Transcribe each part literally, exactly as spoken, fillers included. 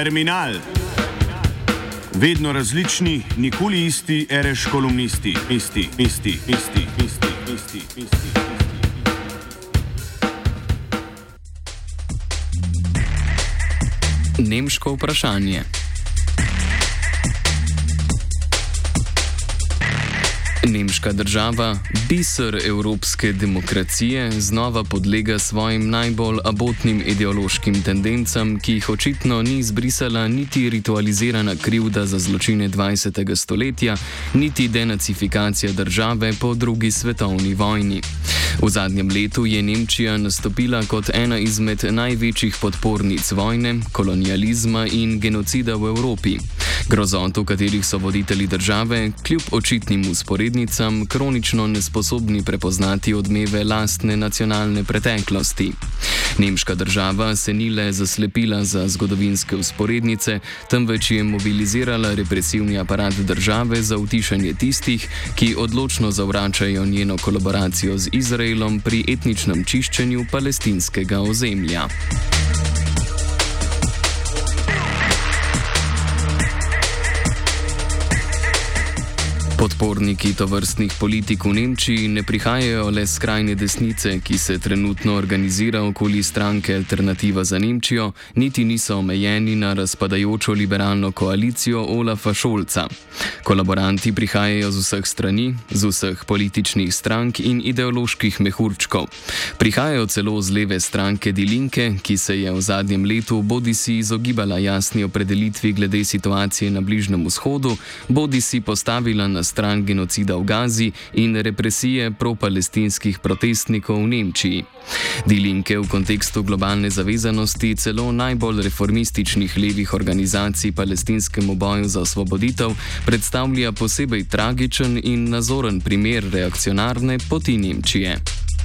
Terminal. Vedno različni, nikoli isti, ereš kolumnisti. Isti, isti, isti, isti, isti, isti. Nemško vprašanje. Nemška država, biser evropske demokracije, znova podlega svojim najbolj abotnim ideološkim tendencam, ki jih očitno ni izbrisala niti ritualizirana krivda za zločine dvajsetega stoletja, niti denacifikacija države po drugi svetovni vojni. V zadnjem letu je Nemčija nastopila kot ena izmed največjih podpornic vojne, kolonializma in genocida v Evropi. Grozot, v katerih so voditelji države, kljub očitnim usporednicam, kronično nesposobni prepoznati odmeve lastne nacionalne preteklosti. Nemška država se ni le zaslepila za zgodovinske usporednice, temveč je mobilizirala represivni aparat države za utišanje tistih, ki odločno zavračajo njeno kolaboracijo z Izraelom pri etničnem čiščenju palestinskega ozemlja. Podporniki tovrstnih politik v Nemčiji ne prihajajo le skrajne desnice, ki se trenutno organizira okoli stranke Alternativa za Nemčijo, niti niso omejeni na razpadajočo liberalno koalicijo Olafa Scholza. Kolaboranti prihajajo z vseh strani, z vseh političnih strank in ideoloških mehurčkov. Prihajajo celo z leve stranke Die Linke, ki se je v zadnjem letu bodisi izogibala jasni opredelitvi glede situacije na Bližnjem vzhodu, bodisi postavila na stran genocida v Gazi in represije propalestinskih protestnikov v Nemčiji. Die Linke v kontekstu globalne zavezanosti celo najbolj reformističnih levih organizacij palestinskemu boju za osvoboditev predstavlja posebej tragičen in nazoren primer reakcionarne poti Nemčije.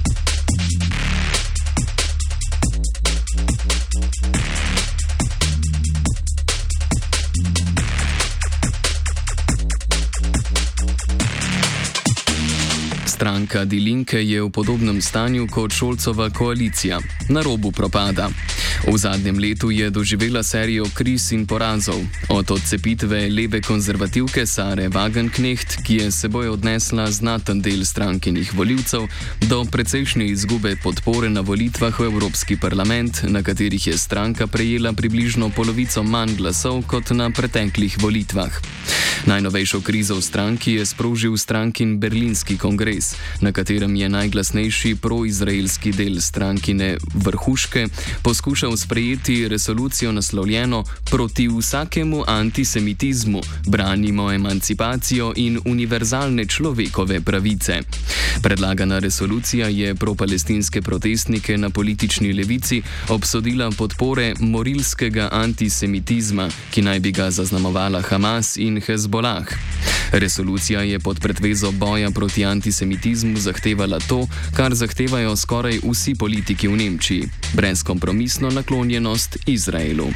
Stranka Die Linke je v podobnem stanju kot Scholzova koalicija, na robu propada. V zadnjem letu je doživela serijo kriz in porazov, od odcepitve leve konzervativke Sare Wagenknecht, ki je seboj odnesla znaten del strankinih volivcev, do precejšnje izgube podpore na volitvah v Evropski parlament, na katerih je stranka prejela približno polovico manj glasov kot na preteklih volitvah. Najnovejšo krizo v stranki je sprožil strankin berlinski kongres, na katerem je najglasnejši proizraelski del strankine vrhuške poskušal sprejeti resolucijo naslovljeno Proti vsakemu antisemitizmu, branimo emancipacijo in univerzalne človekove pravice. Predlagana resolucija je propalestinske protestnike na politični levici obsodila podpore morilskega antisemitizma, ki naj bi ga zaznamovala Hamas in Hezbolah. Resolucija je pod pretvezo boja proti antisemitizmu zahtevala to, kar zahtevajo skoraj vsi politiki v Nemčiji – brezkompromisno naklonjenost Izraelu.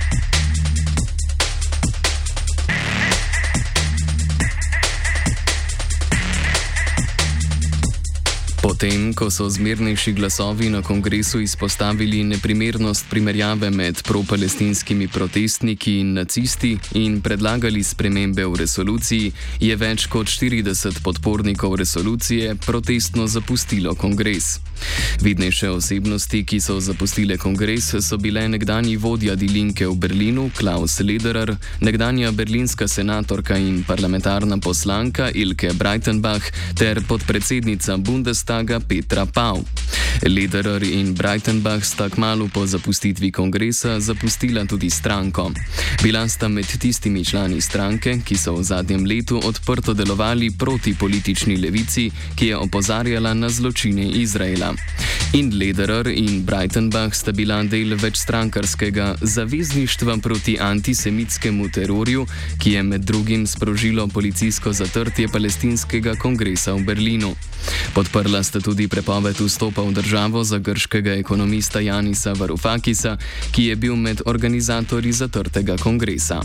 Potem, ko so zmernejši glasovi na kongresu izpostavili neprimernost primerjave med propalestinskimi protestniki in nacisti in predlagali spremembe v resoluciji, je več kot štirideset podpornikov resolucije protestno zapustilo kongres. Vidnejše osebnosti, ki so zapustile kongres, so bile nekdanji vodja Die Linke v Berlinu Klaus Lederer, nekdanja berlinska senatorka in parlamentarna poslanka Ilke Breitenbach ter podpredsednica Bundestaga Petra Pau. Lederer in Breitenbach sta kmalu po zapustitvi kongresa zapustila tudi stranko. Bila sta med tistimi člani stranke, ki so v zadnjem letu odprto delovali proti politični levici, ki je opozarjala na zločine Izraela. In Lederer in Breitenbach sta bila del večstrankarskega zavezništva proti antisemitskemu terorju, ki je med drugim sprožilo policijsko zatrtje palestinskega kongresa v Berlinu. Podprla sta tudi prepoved vstopa v državo za grškega ekonomista Janisa Varoufakisa, ki je bil med organizatorji zatrtega kongresa.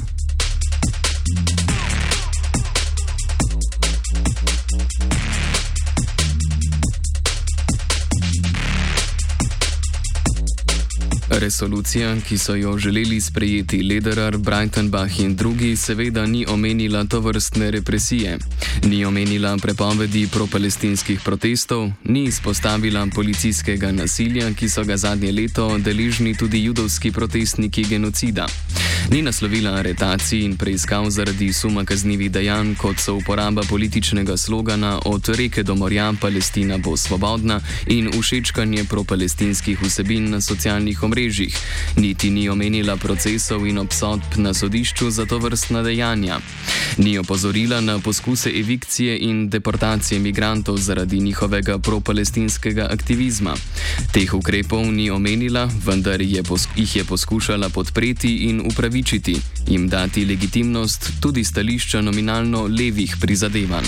Resolucija, ki so jo želeli sprejeti Lederer, Breitenbach in drugi, seveda ni omenila tovrstne represije, ni omenila prepovedi propalestinskih protestov, ni izpostavila policijskega nasilja, ki so ga zadnje leto deležni tudi judovski protestniki genocida. Ni naslovila aretacij in preiskav zaradi suma kaznivih dejanj, kot so uporaba političnega slogana Od reke do morja Palestina bo svobodna in všečkanje propalestinskih vsebin na socialnih omrežjih, niti ni omenila procesov in obsodb na sodišču za tovrstna dejanja. Ni opozorila na poskuse evikcije in deportacije migrantov zaradi njihovega propalestinskega aktivizma. Teh ukrepov ni omenila, vendar je jih je poskušala podpreti in upravičiti, jim dati legitimnost tudi stališča nominalno levih prizadevanj.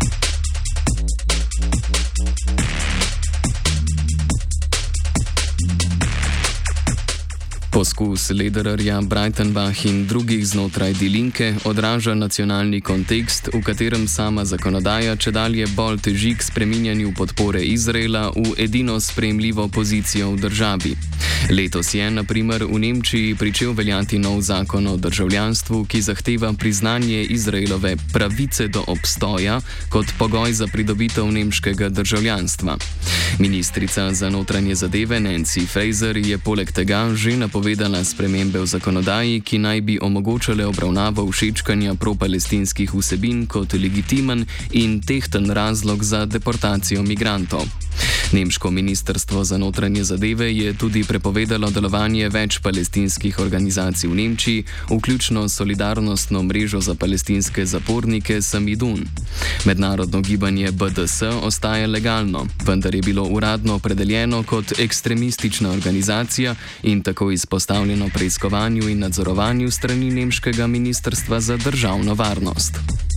Poskus Ledererja, Breitenbach in drugih znotraj Die Linke odraža nacionalni kontekst, v katerem sama zakonodaja čedalje bolj teži k spreminjanju podpore Izraela v edino sprejemljivo pozicijo v državi. Letos je, na primer, v Nemčiji pričel veljati nov zakon o državljanstvu, ki zahteva priznanje Izraelove pravice do obstoja kot pogoj za pridobitev nemškega državljanstva. Ministrica za notranje zadeve Nancy Faeser je poleg tega že napovedala spremembe v zakonodaji, ki naj bi omogočale obravnavo všečkanja propalestinskih vsebin kot legitimen in tehten razlog za deportacijo migrantov. Nemško ministrstvo za notranje zadeve je tudi prepovedalo delovanje več palestinskih organizacij v Nemčiji, vključno solidarnostno mrežo za palestinske zapornike Samidun. Mednarodno gibanje B D S ostaja legalno, vendar je bilo uradno opredeljeno kot ekstremistična organizacija in tako izpostavljeno preiskovanju in nadzorovanju strani nemškega ministrstva za državno varnost.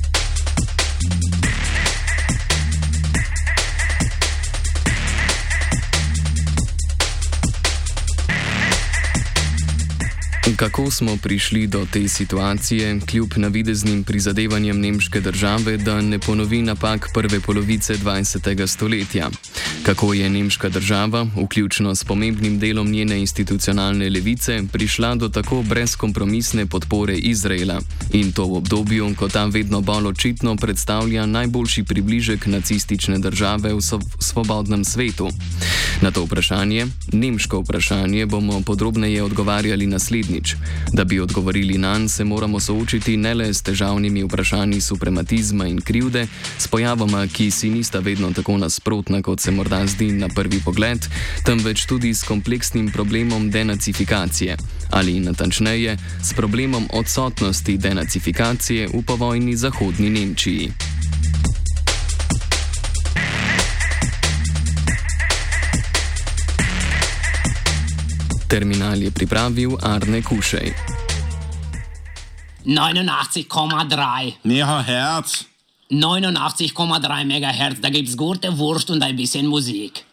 Kako smo prišli do te situacije, kljub navideznim prizadevanjem nemške države, da ne ponovi napak prve polovice dvajsetega stoletja? Kako je nemška država, vključno s pomembnim delom njene institucionalne levice, prišla do tako brezkompromisne podpore Izraela in to v obdobju, ko ta vedno bolj očitno predstavlja najboljši približek nacistične države v svobodnem svetu? Na to vprašanje, nemško vprašanje, bomo podrobneje odgovarjali naslednjič. Da bi odgovorili nanj, se moramo soočiti ne le s težavnimi vprašanji suprematizma in krivde, s pojavoma, ki si nista vedno tako nasprotna, kot se morda zdi na prvi pogled, temveč tudi s kompleksnim problemom denacifikacije, ali natančneje, s problemom odsotnosti denacifikacije v povojni zahodni Nemčiji. Terminal je pripravil Arne Kušej. neunundachtzig Komma drei. Megahertz. neunundachtzig Komma drei Megahertz, da gibt's gute Wurst und ein bisschen Musik.